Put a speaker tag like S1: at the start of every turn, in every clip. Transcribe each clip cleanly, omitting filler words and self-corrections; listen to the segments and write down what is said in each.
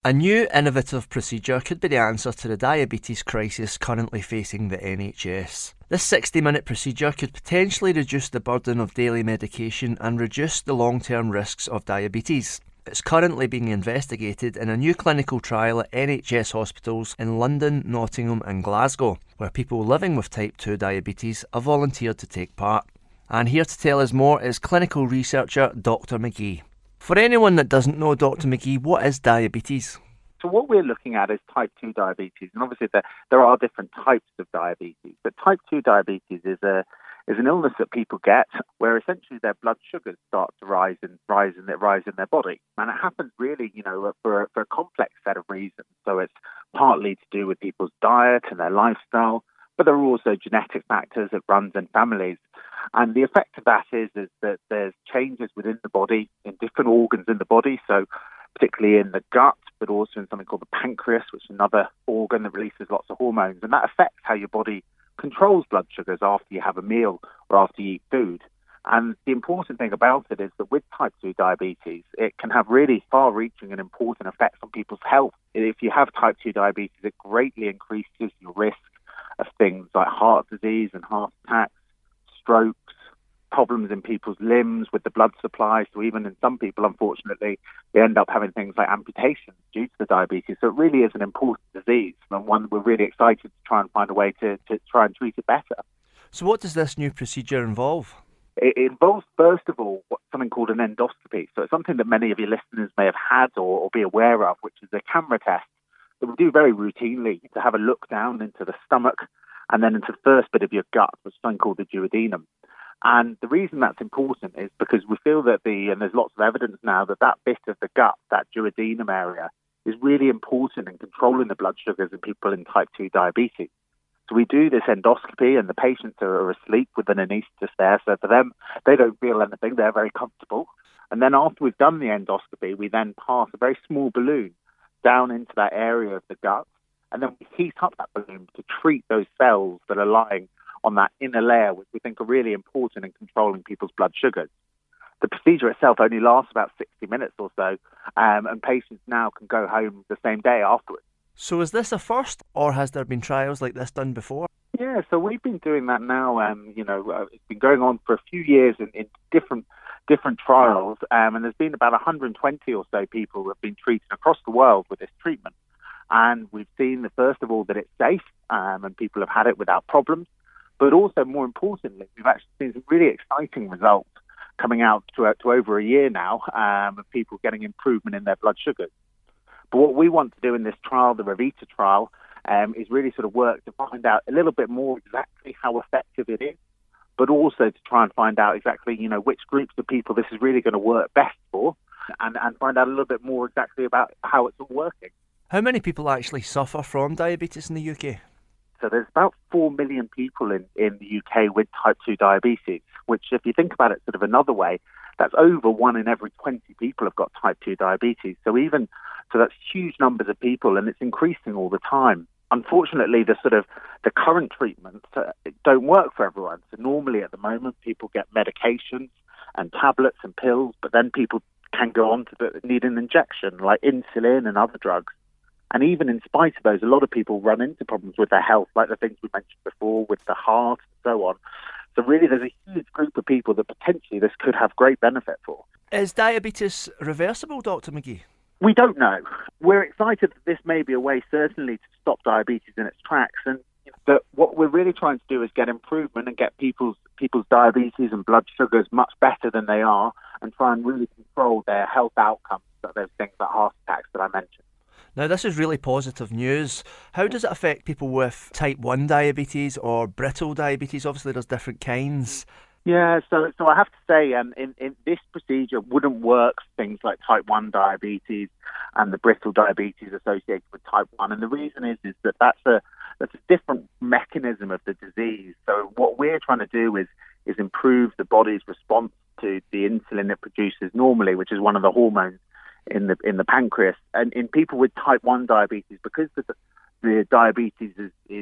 S1: A new innovative procedure could be the answer to the diabetes crisis currently facing the NHS. This 60-minute procedure could potentially reduce the burden of daily medication and reduce the long-term risks of diabetes. It's currently being investigated in a new clinical trial at NHS hospitals in London, Nottingham and Glasgow, where people living with type 2 diabetes have volunteered to take part. And here to tell us more is clinical researcher Dr McGee. For anyone that doesn't know Dr McGee, what is diabetes?
S2: So what we're looking at is type 2 diabetes, and obviously there are different types of diabetes, but type 2 diabetes is an illness that people get where essentially their blood sugars start to rise in their body. And it happens really, for a complex set of reasons. So it's partly to do with people's diet and their lifestyle, but there are also genetic factors that runs in families. And the effect of that is that there's changes within the body, in different organs in the body, so particularly in the gut, but also in something called the pancreas, which is another organ that releases lots of hormones. And that affects how your body controls blood sugars after you have a meal or after you eat food. And the important thing about it is that with type 2 diabetes, it can have really far-reaching and important effects on people's health. If you have type 2 diabetes, it greatly increases your risk of things like heart disease and heart attacks, strokes, problems in people's limbs with the blood supply. So even in some people, unfortunately, they end up having things like amputations due to the diabetes. So it really is an important disease, and one we're really excited to try and find a way to try and treat it better.
S1: So what does this new procedure involve?
S2: It involves, first of all, something called an endoscopy. So it's something that many of your listeners may have had or be aware of, which is a camera test that we do very routinely to have a look down into the stomach and then into the first bit of your gut, which is something called the duodenum. And the reason that's important is because we feel that and there's lots of evidence now that bit of the gut, that duodenum area, is really important in controlling the blood sugars in people in type 2 diabetes. So we do this endoscopy and the patients are asleep with an anaesthetist there. So for them, they don't feel anything. They're very comfortable. And then after we've done the endoscopy, we then pass a very small balloon down into that area of the gut. And then we heat up that balloon to treat those cells that are lying on that inner layer, which we think are really important in controlling people's blood sugars. The procedure itself only lasts about 60 minutes or so, and patients now can go home the same day afterwards.
S1: So is this a first, or has there been trials like this done before?
S2: Yeah, so we've been doing that now. It's been going on for a few years in different trials, and there's been about 120 or so people who have been treated across the world with this treatment. And we've seen, first of all, that it's safe, and people have had it without problems. But also, more importantly, we've actually seen some really exciting results coming out to over a year now of people getting improvement in their blood sugars. But what we want to do in this trial, the Revita trial, is really sort of work to find out a little bit more exactly how effective it is, but also to try and find out exactly, which groups of people this is really going to work best for, and find out a little bit more exactly about how it's all working.
S1: How many people actually suffer from diabetes in the UK?
S2: So there's about 4 million people in the UK with type 2 diabetes, which if you think about it sort of another way, that's over 1 in every 20 people have got type 2 diabetes. So that's huge numbers of people, and it's increasing all the time. Unfortunately, the current treatments don't work for everyone. So normally at the moment, people get medications and tablets and pills, but then people can go on to need an injection like insulin and other drugs. And even in spite of those, a lot of people run into problems with their health, like the things we mentioned before with the heart and so on. So really, there's a huge group of people that potentially this could have great benefit for.
S1: Is diabetes reversible, Dr McGee?
S2: We don't know. We're excited that this may be a way, certainly, to stop diabetes in its tracks. And that what we're really trying to do is get improvement and get people's diabetes and blood sugars much better than they are, and try and really control their health outcomes, so those things like heart attacks that I mentioned.
S1: Now, this is really positive news. How does it affect people with type 1 diabetes or brittle diabetes? Obviously, there's different kinds.
S2: Yeah, so I have to say, in this procedure wouldn't work for things like type 1 diabetes and the brittle diabetes associated with type 1. And the reason is that that's a different mechanism of the disease. So what we're trying to do is improve the body's response to the insulin it produces normally, which is one of the hormones in the pancreas. And in people with type 1 diabetes, because the diabetes is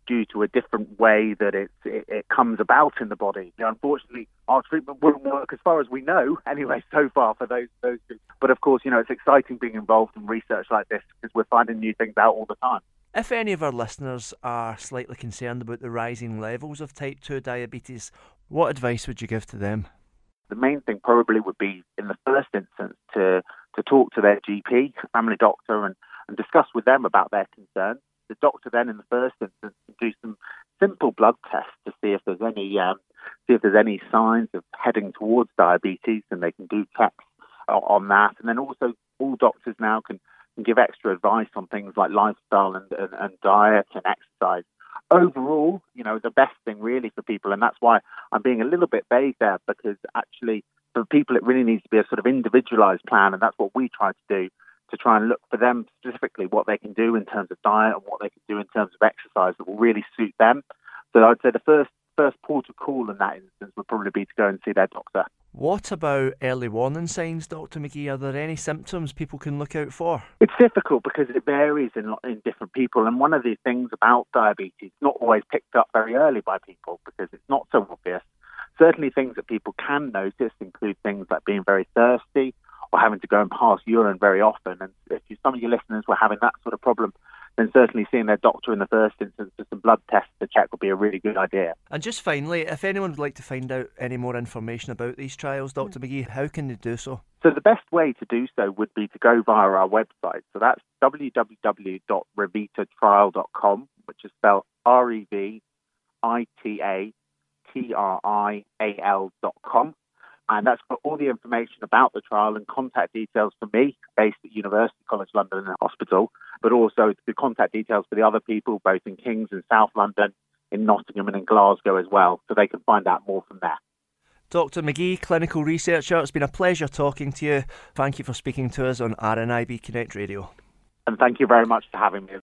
S2: due to a different way that it comes about in the body. Unfortunately, our treatment wouldn't work as far as we know, anyway, so far for those groups. But of course, it's exciting being involved in research like this because we're finding new things out all the time.
S1: If any of our listeners are slightly concerned about the rising levels of type 2 diabetes, what advice would you give to them?
S2: The main thing probably would be, in the first instance, to talk to their GP, family doctor, and discuss with them about their concerns. The doctor then, in the first instance, can do some simple blood tests to see if there's any signs of heading towards diabetes, and they can do checks on that. And then also, all doctors now can give extra advice on things like lifestyle and diet and exercise. Overall, the best thing really for people, and that's why I'm being a little bit vague there, because actually for people it really needs to be a sort of individualised plan, and that's what we try to do, to try and look for them specifically what they can do in terms of diet and what they can do in terms of exercise that will really suit them. So I'd say the first port of call in that instance would probably be to go and see their doctor.
S1: What about early warning signs, Dr. McGee? Are there any symptoms people can look out for?
S2: It's difficult because it varies in different people. And one of the things about diabetes, it's not always picked up very early by people because it's not so obvious. Certainly things that people can notice include things like being very thirsty or having to go and pass urine very often. And if some of your listeners were having that sort of problem, then certainly seeing their doctor in the first instance for some blood tests to check would be a really good idea.
S1: And just finally, if anyone would like to find out any more information about these trials, Dr. McGee, how can they do so?
S2: So the best way to do so would be to go via our website. So that's www.revitatrial.com, which is spelled REVITATRIAL.com. And that's got all the information about the trial and contact details for me, based at University College London Hospital, but also the contact details for the other people, both in Kings and South London, in Nottingham and in Glasgow as well, so they can find out more from there.
S1: Dr. McGee, clinical researcher, it's been a pleasure talking to you. Thank you for speaking to us on RNIB Connect Radio.
S2: And thank you very much for having me.